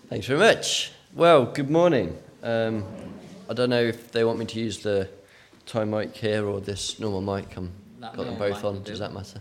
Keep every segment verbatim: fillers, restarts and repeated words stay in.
Thanks very much. Well, good morning. Um, I don't know if they want me to use the Thai mic here or this normal mic. I've got them both on. Does that matter?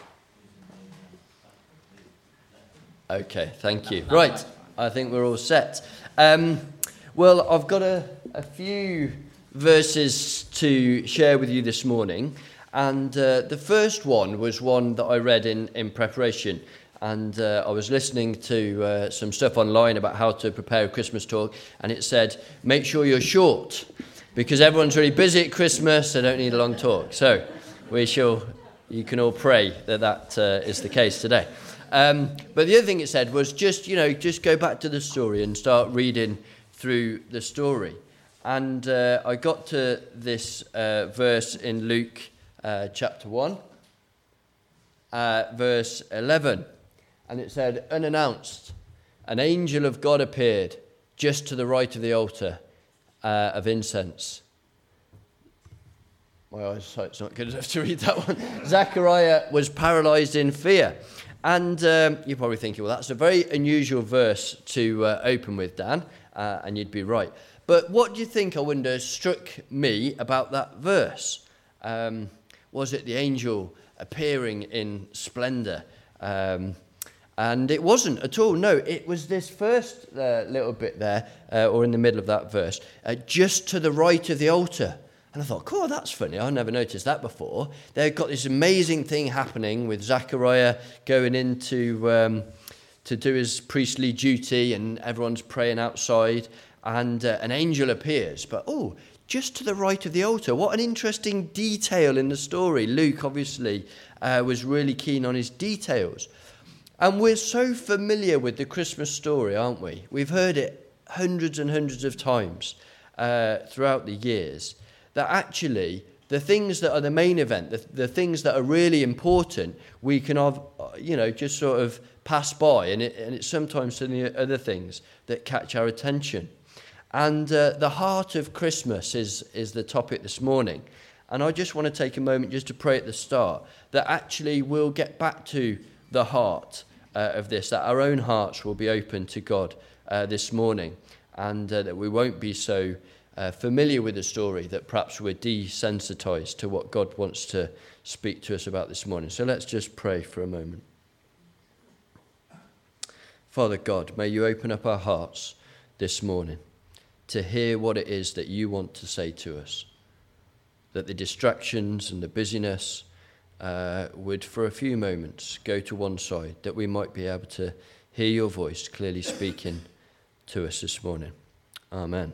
Okay, thank you. Right, I think we're all set. Um, well, I've got a, a few verses to share with you this morning. And uh, the first one was one that I read in, in preparation. And uh, I was listening to uh, some stuff online about how to prepare a Christmas talk, and it said, make sure you're short, because everyone's really busy at Christmas, they don't need a long talk. So we shall, you can all pray that that uh, is the case today. Um, but the other thing it said was just, you know, just go back to the story and start reading through the story. And uh, I got to this uh, verse in Luke uh, chapter one, uh, verse eleven. And it said, unannounced, an angel of God appeared just to the right of the altar uh, of incense. My eyesight's not good enough to read that one. Zachariah was paralyzed in fear. And um, you're probably thinking, well, that's a very unusual verse to uh, open with, Dan, uh, and you'd be right. But what do you think, I wonder, struck me about that verse? Um, was it the angel appearing in splendor? Um And it wasn't at all. No, it was this first uh, little bit there, uh, or in the middle of that verse, uh, just to the right of the altar. And I thought, cool, that's funny. I never noticed that before. They've got this amazing thing happening with Zachariah going in to, um, to do his priestly duty, and everyone's praying outside, and uh, an angel appears. But, oh, just to the right of the altar. What an interesting detail in the story. Luke, obviously, uh, was really keen on his details. And we're so familiar with the Christmas story, aren't we? We've heard it hundreds and hundreds of times uh, throughout the years, that actually the things that are the main event, the, the things that are really important, we can have, you know, just sort of pass by. And, it, and it's sometimes the other things that catch our attention. And uh, the heart of Christmas is, is the topic this morning. And I just want to take a moment just to pray at the start that actually we'll get back to the heart Uh, of this, that our own hearts will be open to God uh, this morning, and uh, that we won't be so uh, familiar with the story that perhaps we're desensitized to what God wants to speak to us about this morning. So let's just pray for a moment. Father God, may you open up our hearts this morning to hear what it is that you want to say to us, that the distractions and the busyness Uh, would for a few moments go to one side, that we might be able to hear your voice clearly speaking to us this morning. Amen.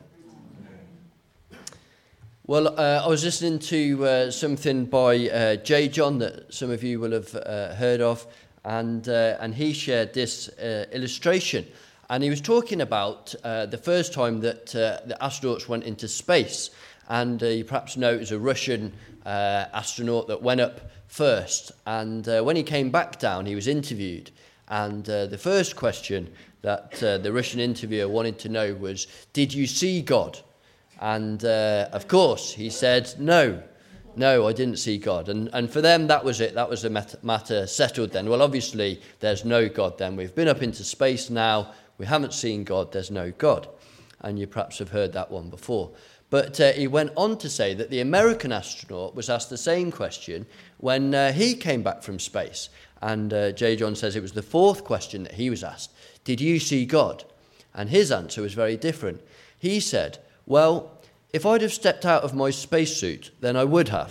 Well, uh, I was listening to uh, something by uh, J. John that some of you will have uh, heard of, and uh, and he shared this uh, illustration, and he was talking about uh, the first time that uh, the astronauts went into space, and uh, you perhaps know it was a Russian uh, astronaut that went up first, and uh, when he came back down, he was interviewed, and uh, the first question that uh, the Russian interviewer wanted to know was, did you see God? And uh, of course he said, no, no, I didn't see God. And and for them, that was it. That was the matter settled then. Well, obviously there's no God then. We've been up into space now, we haven't seen God, there's no God. And you perhaps have heard that one before. But uh, he went on to say that the American astronaut was asked the same question when uh, he came back from space. And uh, J. John says it was the fourth question that he was asked. Did you see God? And his answer was very different. He said, well, if I'd have stepped out of my spacesuit, then I would have.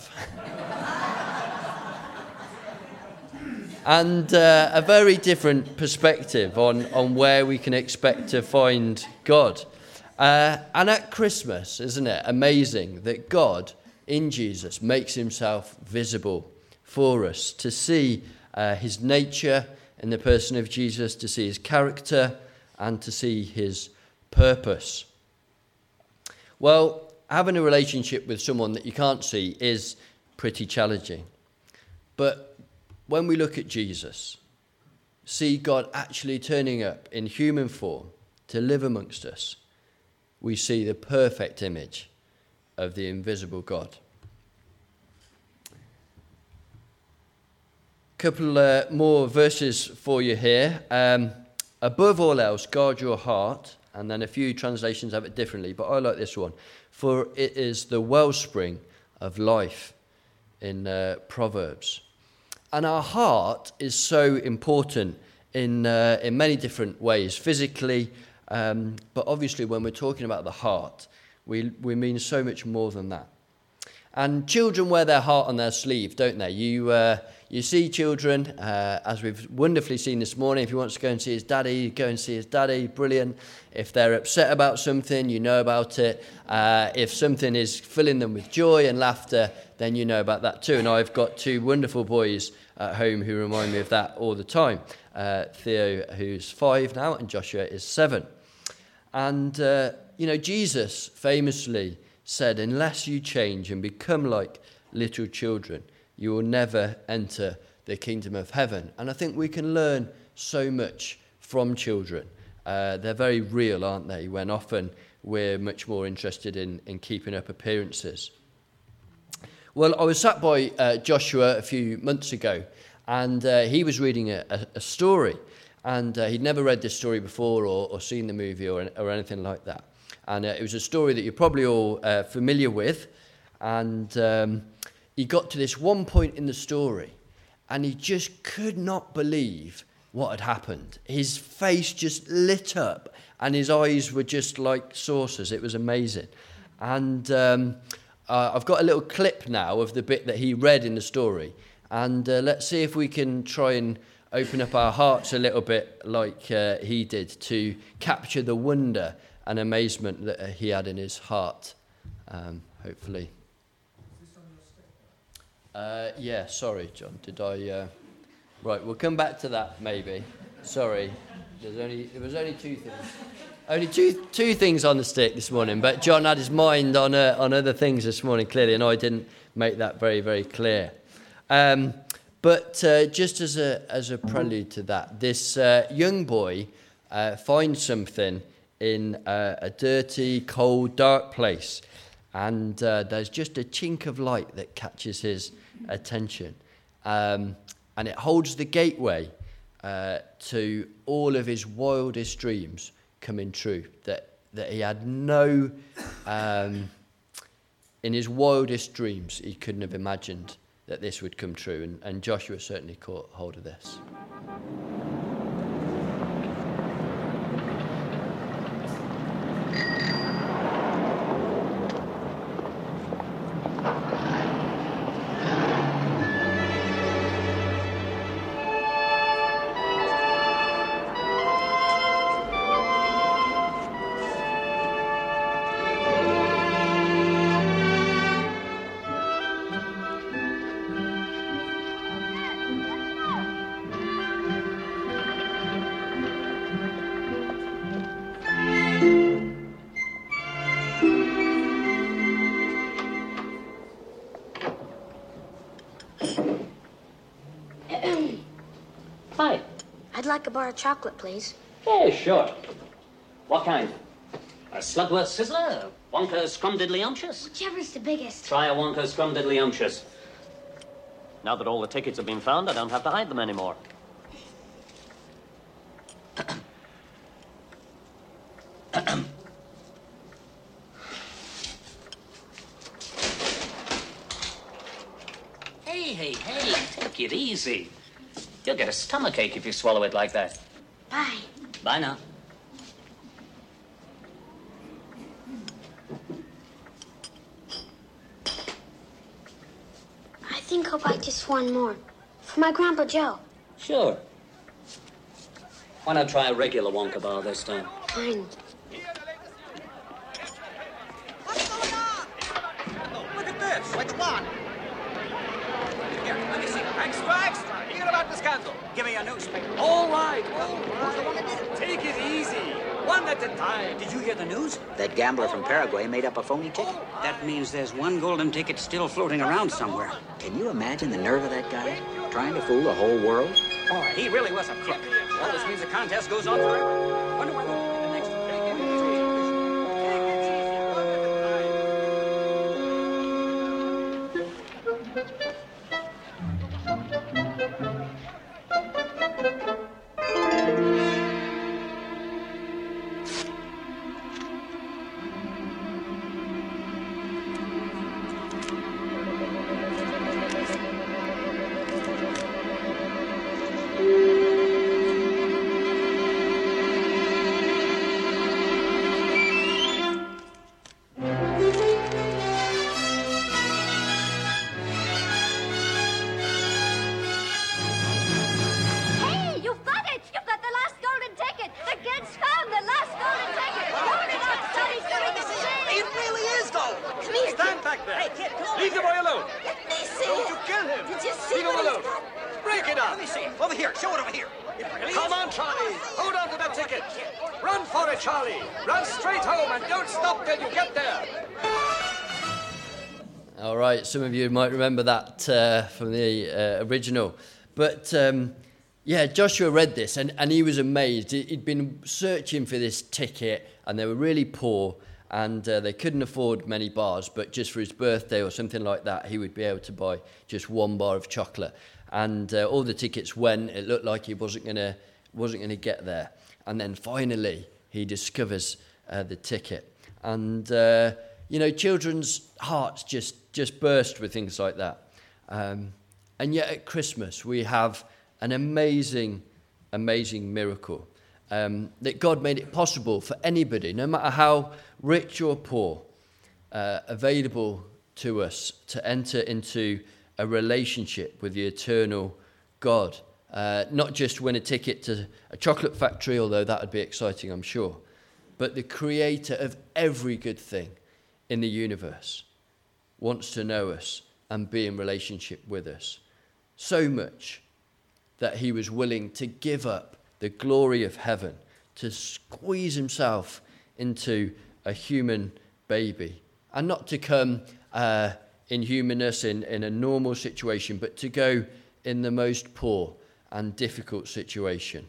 And uh, a very different perspective on, on where we can expect to find God. Uh, and at Christmas, isn't it amazing that God in Jesus makes himself visible for us, to see uh, his nature in the person of Jesus, to see his character, and to see his purpose. Well, having a relationship with someone that you can't see is pretty challenging. But when we look at Jesus, see God actually turning up in human form to live amongst us, we see the perfect image of the invisible God. A couple uh, more verses for you here. Um, Above all else, guard your heart. And then a few translations have it differently, but I like this one. For it is the wellspring of life in uh, Proverbs. And our heart is so important in uh, in many different ways, physically, um, but obviously when we're talking about the heart, we we mean so much more than that. And children wear their heart on their sleeve, don't they? You uh, you see children, uh, as we've wonderfully seen this morning. If he wants to go and see his daddy, go and see his daddy, brilliant. If they're upset about something, you know about it. Uh, if something is filling them with joy and laughter, then you know about that too. And I've got two wonderful boys at home who remind me of that all the time. Uh, Theo, who's five now, and Joshua is seven. And, uh, you know, Jesus famously said, unless you change and become like little children, you will never enter the kingdom of heaven. And I think we can learn so much from children. Uh, they're very real, aren't they? When often we're much more interested in, in keeping up appearances. Well, I was sat by uh, Joshua a few months ago, and uh, he was reading a, a, a story. And uh, he'd never read this story before or, or seen the movie or, or anything like that. And uh, it was a story that you're probably all uh, familiar with. And um, he got to this one point in the story, and he just could not believe what had happened. His face just lit up, and his eyes were just like saucers. It was amazing. And um, uh, I've got a little clip now of the bit that he read in the story. And uh, let's see if we can try and open up our hearts a little bit like uh, he did to capture the wonder and amazement that uh, he had in his heart, um, hopefully. Is this on your stick? Uh, yeah, sorry, John. Did I... Uh... Right, we'll come back to that, maybe. Sorry. There's only There was only two things. Only two two things on the stick this morning, but John had his mind on uh, on other things this morning, clearly, and I didn't make that very, very clear. Um, but uh, just as a as a prelude to that, this uh, young boy uh, finds something in uh, a dirty, cold, dark place. And uh, there's just a chink of light that catches his attention. Um, and it holds the gateway uh, to all of his wildest dreams coming true. That, that he had no... Um, in his wildest dreams, he couldn't have imagined that this would come true. And, and Joshua certainly caught hold of this. Hi. I'd like a bar of chocolate, please. Yeah, sure. What kind? A Slugworth Sizzler? A Wonka Scrumdiddlyumptious? Whichever's the biggest. Try a Wonka Scrumdiddlyumptious. Now that all the tickets have been found, I don't have to hide them anymore. Hey, hey, hey, take it easy. You'll get a stomachache if you swallow it like that. Bye. Bye now. I think I'll buy just one more. For my Grandpa Joe. Sure. Why not try a regular Wonka bar this time? Fine. What's going on? Look at this. Which one? Here, let me see. Extra, extra. Hear about the scandal. Give me a newspaper. All right, all right. Who's the one that did it? Take it easy. One at a time. Did you hear the news? That gambler from Paraguay made up a phony ticket. That means there's one golden ticket still floating around somewhere. Can you imagine the nerve of that guy? Trying to fool the whole world? Oh, he really was a crook. Well, this means the contest goes on forever. Wonder when will be the next one. Take it easy. Take it easy. One at a time. 'Cause I think I'll buy just one more. For my Grandpa Joe. Sure. Why not try a regular Wonka bar this time? Fine. back there. Hey, kid, come over Leave the here. boy alone. Let me see Don't it. you kill him. Did you see Leave him what he's alone. got? Break it up. Let me see it. Over here. Show it over here. It really Come is. on, Charlie. Hold on to that ticket. Run for it, Charlie. Run straight home and don't stop till you get there. All right, some of you might remember that uh, from the uh, original. But um, yeah, Joshua read this and, and he was amazed. He- He'd been searching for this ticket and they were really poor and uh, they couldn't afford many bars, but just for his birthday or something like that, he would be able to buy just one bar of chocolate. And uh, all the tickets went. It looked like he wasn't gonna wasn't gonna get there. And then finally, he discovers uh, the ticket. And uh, you know, children's hearts just just burst with things like that. Um, and yet at Christmas, we have an amazing, amazing miracle um, that God made it possible for anybody, no matter how rich or poor, uh, available to us to enter into a relationship with the eternal God. Uh, not just win a ticket to a chocolate factory, although that would be exciting, I'm sure, but the creator of every good thing in the universe wants to know us and be in relationship with us. So much that he was willing to give up the glory of heaven, to squeeze himself into a human baby, and not to come uh, in humanness in, in a normal situation, but to go in the most poor and difficult situation.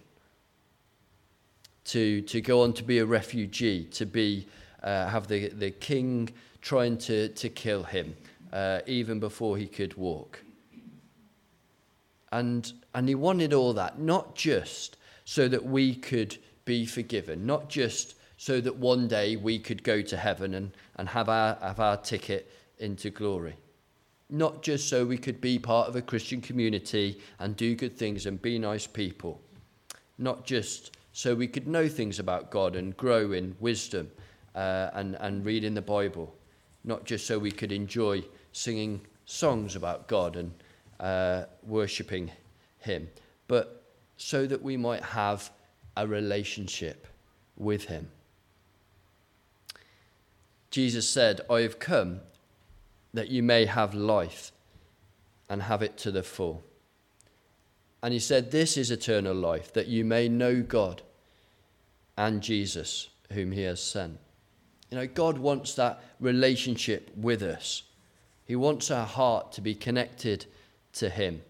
To, to go on to be a refugee, to be uh, have the, the king trying to, to kill him, uh, even before he could walk. And, and he wanted all that, not just so that we could be forgiven, not just so that one day we could go to heaven and, and have our, have our ticket into glory. Not just so we could be part of a Christian community and do good things and be nice people. Not just so we could know things about God and grow in wisdom uh, and, and read in the Bible. Not just so we could enjoy singing songs about God and uh, worshipping him, but so that we might have a relationship with him. Jesus said, I have come that you may have life and have it to the full. And he said, this is eternal life, that you may know God and Jesus, whom he has sent. You know, God wants that relationship with us. He wants our heart to be connected to him.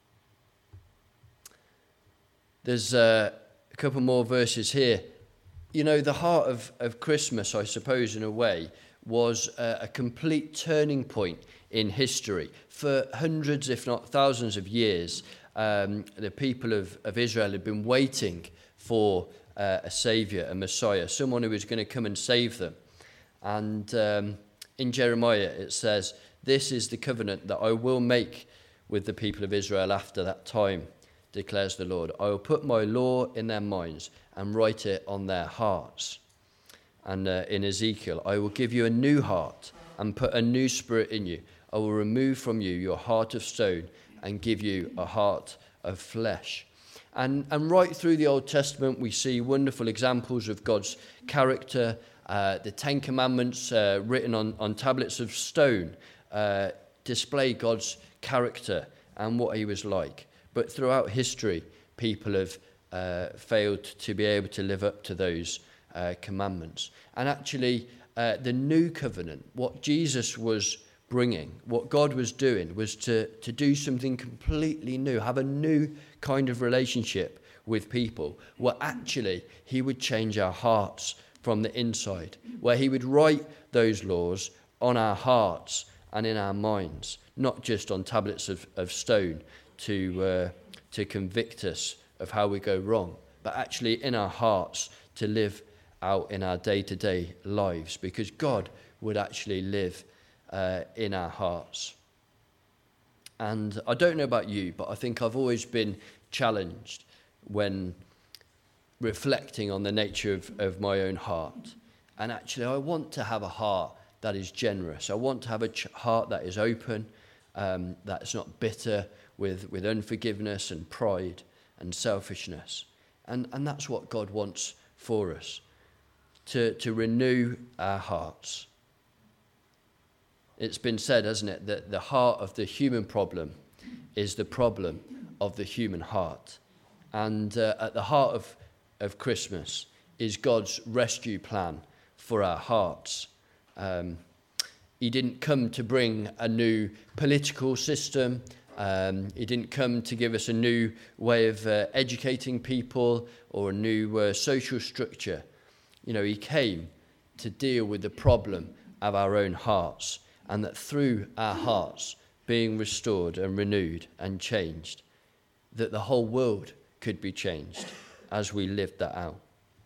There's uh, a couple more verses here. You know, the heart of, of Christmas, I suppose, in a way, was a, a complete turning point in history. For hundreds, if not thousands of years, um, the people of, of Israel had been waiting for uh, a saviour, a Messiah, someone who was going to come and save them. And um, in Jeremiah it says, this is the covenant that I will make with the people of Israel after that time, declares the Lord. I will put my law in their minds and write it on their hearts. And uh, in Ezekiel, I will give you a new heart and put a new spirit in you. I will remove from you your heart of stone and give you a heart of flesh. And, and right through the Old Testament, we see wonderful examples of God's character. Uh, the Ten Commandments uh, written on, on tablets of stone uh, display God's character and what he was like. But throughout history, people have uh, failed to be able to live up to those uh, commandments. And actually, uh, the new covenant, what Jesus was bringing, what God was doing, was to, to do something completely new, have a new kind of relationship with people, where actually he would change our hearts from the inside, where he would write those laws on our hearts and in our minds, not just on tablets of, of stone to uh, to convict us of how we go wrong, but actually in our hearts to live out in our day-to-day lives, because God would actually live uh, in our hearts. And I don't know about you, but I think I've always been challenged when reflecting on the nature of, of my own heart. And actually, I want to have a heart that is generous. I want to have a ch- heart that is open, um, that's not bitter with, with unforgiveness and pride and selfishness. And, and that's what God wants for us, to, to renew our hearts. It's been said, hasn't it, that the heart of the human problem is the problem of the human heart. And uh, at the heart of, of Christmas is God's rescue plan for our hearts. Um, he didn't come to bring a new political system. Um, he didn't come to give us a new way of uh, educating people or a new uh, social structure. You know, he came to deal with the problem of our own hearts, and that through our hearts being restored and renewed and changed, that the whole world could be changed as we lived that out.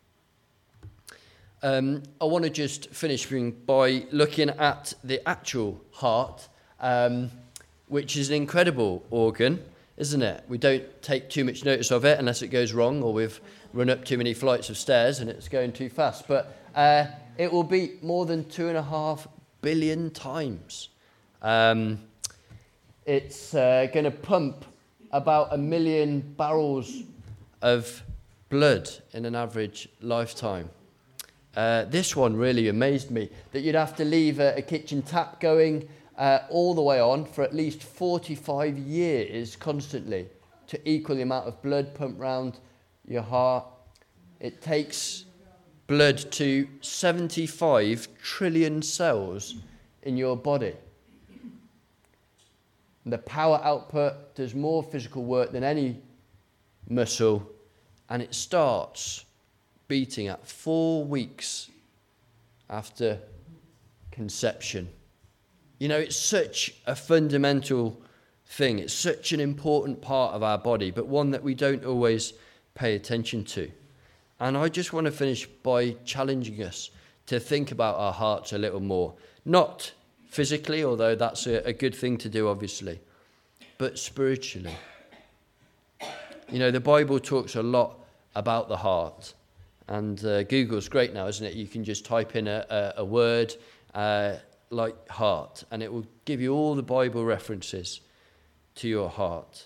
Um, I want to just finish by looking at the actual heart, um, which is an incredible organ, isn't it? We don't take too much notice of it unless it goes wrong or we've run up too many flights of stairs and it's going too fast. But uh, it will beat more than two and a half billion times. Um, it's uh, going to pump about a million barrels of blood in an average lifetime. Uh, this one really amazed me, that you'd have to leave a, a kitchen tap going uh, all the way on for at least forty-five years constantly to equal the amount of blood pumped round your heart. It takes blood to seventy-five trillion cells in your body. And the power output does more physical work than any muscle, and it starts beating at four weeks after conception. You know, it's such a fundamental thing. It's such an important part of our body, but one that we don't always pay attention to. And I just want to finish by challenging us to think about our hearts a little more. Not physically, although that's a, a good thing to do, obviously, but spiritually. You know, the Bible talks a lot about the heart. And uh, Google's great now, isn't it? You can just type in a, a, a word uh, like heart, and it will give you all the Bible references to your heart.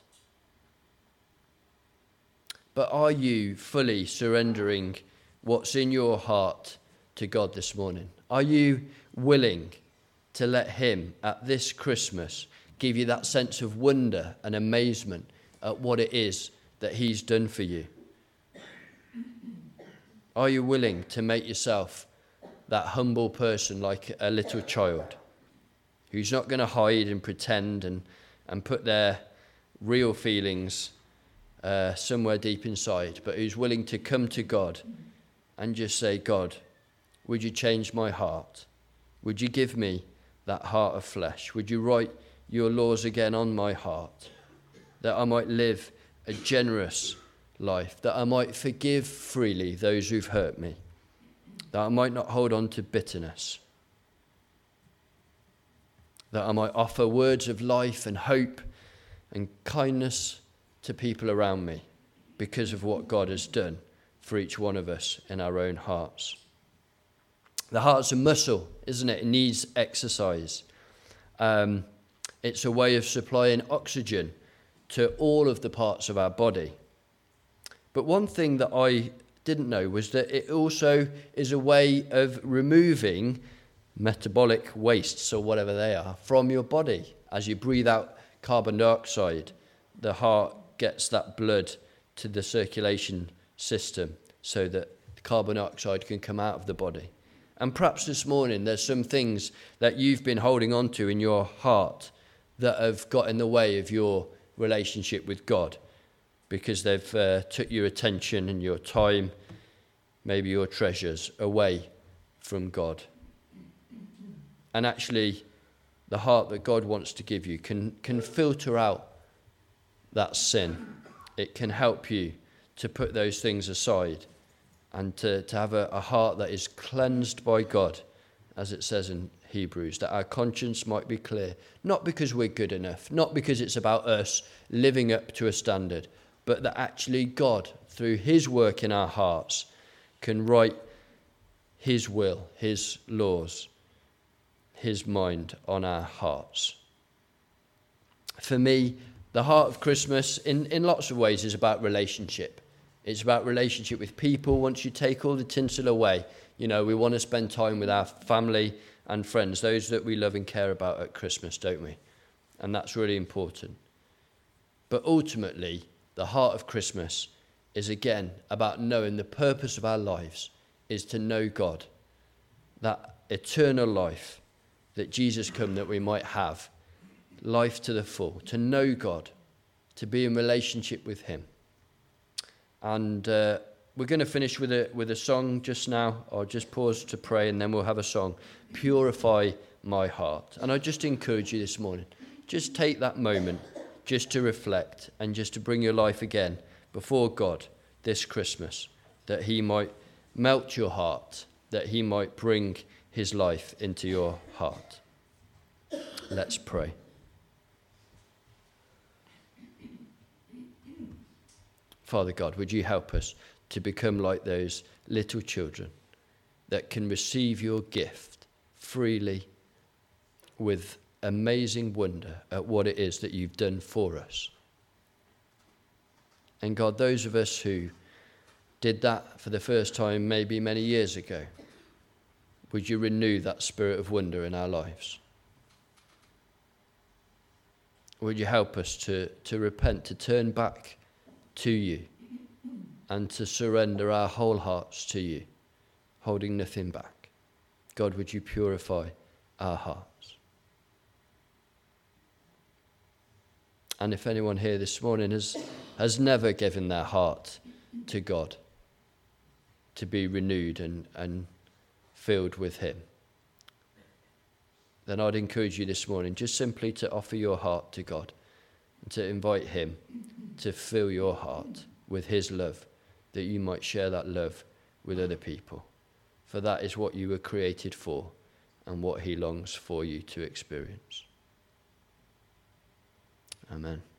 But are you fully surrendering what's in your heart to God this morning? Are you willing to let him at this Christmas give you that sense of wonder and amazement at what it is that he's done for you? Are you willing to make yourself that humble person like a little child who's not going to hide and pretend and, and put their real feelings uh, somewhere deep inside, but who's willing to come to God and just say, God, would you change my heart? Would you give me that heart of flesh? Would you write your laws again on my heart, that I might live a generous life, that I might forgive freely those who've hurt me, that I might not hold on to bitterness, that I might offer words of life and hope and kindness to people around me because of what God has done for each one of us in our own hearts. The heart's a muscle, isn't it? It needs exercise. Um, it's a way of supplying oxygen to all of the parts of our body. But one thing that I didn't know was that it also is a way of removing metabolic wastes, or whatever they are, from your body. As you breathe out carbon dioxide, the heart gets that blood to the circulation system so that the carbon dioxide can come out of the body. And perhaps this morning there's some things that you've been holding on to in your heart that have got in the way of your relationship with God, because they've uh, took your attention and your time, maybe your treasures, away from God. And actually, the heart that God wants to give you can, can filter out that sin. It can help you to put those things aside and to, to have a, a heart that is cleansed by God, as it says in Hebrews, that our conscience might be clear, not because we're good enough, not because it's about us living up to a standard, but that actually God, through his work in our hearts, can write his will, his laws, his mind on our hearts. For me, the heart of Christmas, in, in lots of ways, is about relationship. It's about relationship with people. Once you take all the tinsel away, you know, we want to spend time with our family and friends, those that we love and care about at Christmas, don't we? And that's really important. But ultimately, the heart of Christmas is again about knowing the purpose of our lives is to know God, that eternal life that Jesus came that we might have, life to the full, to know God, to be in relationship with him. And uh, we're going to finish with a with a song just now. I'll just pause to pray and then we'll have a song, Purify My Heart. And I just encourage you this morning, just take that moment just to reflect and just to bring your life again before God this Christmas, that he might melt your heart, that he might bring his life into your heart. Let's pray. Father God, would you help us to become like those little children that can receive your gift freely with amazing wonder at what it is that you've done for us. And God, those of us who did that for the first time maybe many years ago, would you renew that spirit of wonder in our lives? Would you help us to, to repent, to turn back to you and to surrender our whole hearts to you, holding nothing back. God, would you purify our hearts? And if anyone here this morning has, has never given their heart to God, to be renewed and, and filled with him, then I'd encourage you this morning just simply to offer your heart to God and to invite him to fill your heart with his love, that you might share that love with other people. For that is what you were created for and what he longs for you to experience. Amen.